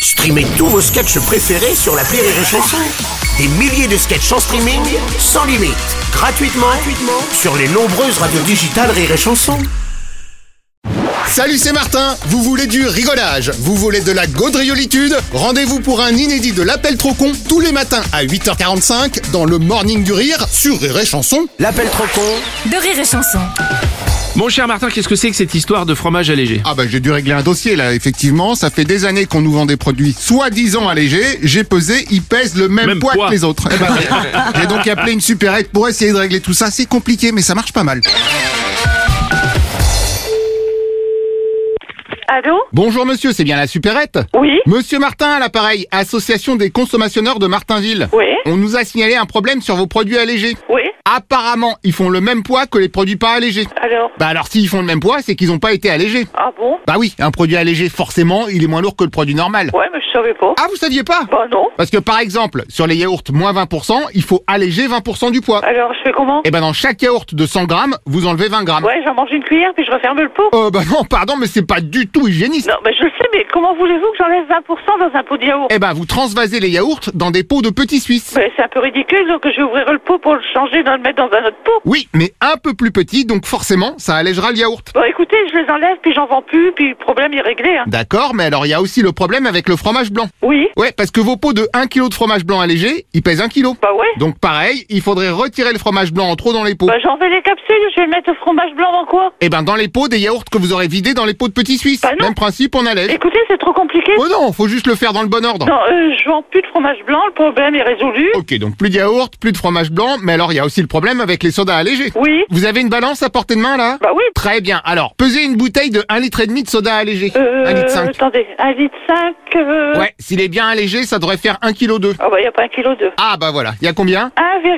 Streamez tous vos sketchs préférés sur l'appli Rire et Chanson. Des milliers de sketchs en streaming, sans limite, gratuitement sur les nombreuses radios digitales Rire et Chanson. Salut, c'est Martin. Vous voulez du rigolage? Vous voulez de la gaudriolitude? Rendez-vous pour un inédit de l'Appel trop con tous les matins à 8h45 dans le Morning du Rire sur Rire et Chanson. L'appel trop con de Rire et Chanson. Mon cher Martin, qu'est-ce que c'est que cette histoire de fromage allégé? Ah bah j'ai dû régler un dossier là, effectivement. Ça fait des années qu'on nous vend des produits soi-disant allégés. J'ai pesé, ils pèsent le même poids que les autres. Eh ben, j'ai donc appelé une supérette pour essayer de régler tout ça. C'est compliqué mais ça marche pas mal. Allô? Bonjour monsieur, c'est bien la supérette? Oui. Monsieur Martin à l'appareil, association des consommateurs de Martinville. Oui. On nous a signalé un problème sur vos produits allégés. Oui. Apparemment, ils font le même poids que les produits pas allégés. Alors? Bah alors s'ils font le même poids, c'est qu'ils ont pas été allégés. Ah bon? Bah oui, un produit allégé, forcément, il est moins lourd que le produit normal. Ouais, mais je savais pas. Ah, vous saviez pas? Bah non. Parce que par exemple, sur les yaourts moins 20%, il faut alléger 20% du poids. Alors, je fais comment? Et ben dans chaque yaourt de 100 grammes, vous enlevez 20 grammes. Ouais, j'en mange une cuillère puis je referme le pot. Bah non, pardon, mais c'est pas du tout hygiéniste. Non, mais je le sais, mais comment voulez-vous que j'enlève 20% dans un pot de yaourt? Eh ben vous transvasez les yaourts dans des pots de petits Suisses. Mais c'est un peu ridicule, donc je vais ouvrir le pot pour le changer, le mettre dans un autre pot. Oui, mais un peu plus petit, donc forcément, ça allégera le yaourt. Bon, écoutez, je les enlève puis j'en vends plus, puis le problème est réglé, hein. D'accord, mais alors il y a aussi le problème avec le fromage blanc. Oui. Ouais, parce que vos pots de 1 kg de fromage blanc allégé, ils pèsent 1 kg. Bah ouais. Donc pareil, il faudrait retirer le fromage blanc en trop dans les pots. Bah j'enlève les capsules, je vais le mettre au fromage blanc dans quoi? Eh ben dans les pots des yaourts que vous aurez vidés dans les pots de petits Suisses. Bah non. Même principe, on allège. Écoutez, c'est trop compliqué. Oh non, faut juste le faire dans le bon ordre. Non, je vends plus de fromage blanc, le problème est résolu. Ok, donc plus de yaourt, plus de fromage blanc, mais alors il y a aussi le problème avec les sodas allégés. Oui. Vous avez une balance à portée de main là? Bah oui. Très bien, alors pesez une bouteille de 1,5 litre de soda allégé. 1,5 litre. Attendez, 1,5 litre. Ouais, s'il est bien allégé, ça devrait faire 1,2 kg. Ah bah y a pas 1,2 kg. Ah bah voilà, il y a combien?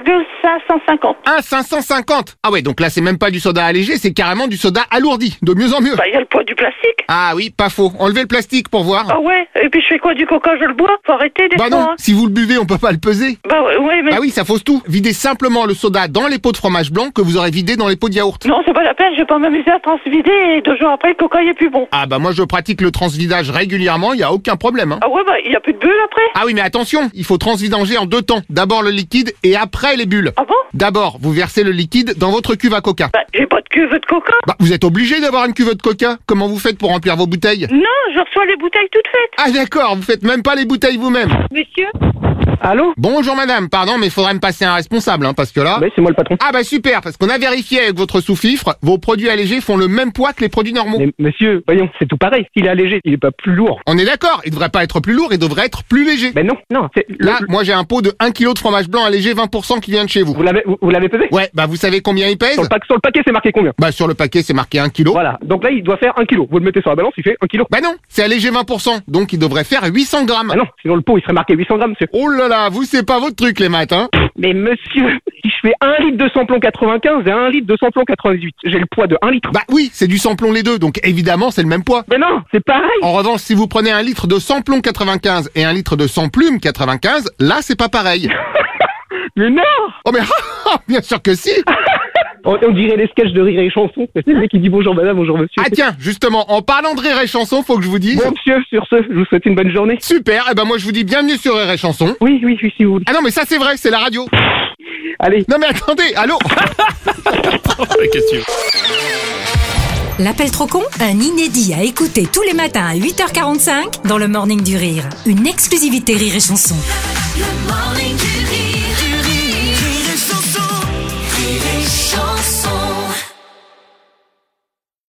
1,550. 1,550. Ah ouais, donc là c'est même pas du soda allégé, c'est carrément du soda alourdi, de mieux en mieux. Bah y a le poids du plastique. Ah oui, pas faux. Enlevez le plastique pour voir. Ah ouais. Et puis je fais quoi, du coca, je le bois? Faut arrêter des Bah fois, non, hein. si vous le buvez, on peut pas le peser. Bah ouais, mais... Bah oui, ça fausse tout. Videz simplement le soda dans les pots de fromage blanc que vous aurez vidé dans les pots de yaourt. Non, c'est pas la peine, je vais pas m'amuser à transvider et 2 jours après, le coca il est plus bon. Ah bah moi je pratique le transvidage régulièrement, il y a aucun problème. Hein. Ah ouais, bah y a plus de bulles après. Ah oui mais attention, il faut transvidanger en 2 temps. D'abord le liquide et après les bulles. Ah bon? D'abord, vous versez le liquide dans votre cuve à coca. Bah j'ai pas de cuve de coca. Bah vous êtes obligé d'avoir une cuve de coca. Comment vous faites pour remplir vos bouteilles? Non, je reçois les bouteilles toutes faites. Ah d'accord, vous faites même pas les bouteilles vous-même. Monsieur? Allô? Bonjour madame, pardon mais faudrait me passer un responsable hein, parce que là... Oui, c'est moi le patron. Ah bah super, parce qu'on a vérifié avec votre sous-fifre, vos produits allégés font le même poids que les produits normaux. Mais monsieur, voyons, c'est tout pareil. S'il est allégé, il est pas plus lourd. On est d'accord, il devrait pas être plus lourd, il devrait être plus léger. Mais non, c'est... Là, moi j'ai un pot de 1 kg de fromage blanc allégé 20% qui vient de chez vous. Vous l'avez pesé? Ouais, bah vous savez combien il pèse? Sur le paquet, c'est marqué combien? Bah sur le paquet c'est marqué 1 kg. Voilà. Donc là, il doit faire 1 kg. Vous le mettez sur la balance, il fait 1 kg. Bah non, c'est allégé 20%, donc il devrait faire 800 grammes. Ah non, sinon le pot, il serait marqué 800 grammes, monsieur. Oh là là, vous c'est pas votre truc les maths, hein. Mais monsieur, si je fais 1 litre de samplon 95 et 1 litre de samplon 98, j'ai le poids de 1 litre. Bah oui, c'est du samplon les deux, donc évidemment c'est le même poids. Mais non, c'est pareil. En revanche, si vous prenez 1 litre de samplon 95 et 1 litre de sans-plume 95, là c'est pas pareil. Mais non. Oh mais bien sûr que si. On dirait les sketchs de Rire et Chanson. C'est le mec qui dit bonjour madame, bonjour monsieur. Ah tiens, justement, en parlant de Rire et Chanson, faut que je vous dise... Bon monsieur, sur ce, je vous souhaite une bonne journée. Super, et ben moi je vous dis bienvenue sur Rire et Chanson. Oui, si vous voulez. Ah non mais ça c'est vrai, c'est la radio. Allez. Non mais attendez, allô. L'appel trop con, un inédit à écouter tous les matins à 8h45 dans le Morning du Rire. Une exclusivité Rire et Chanson. Le Morning du Rire.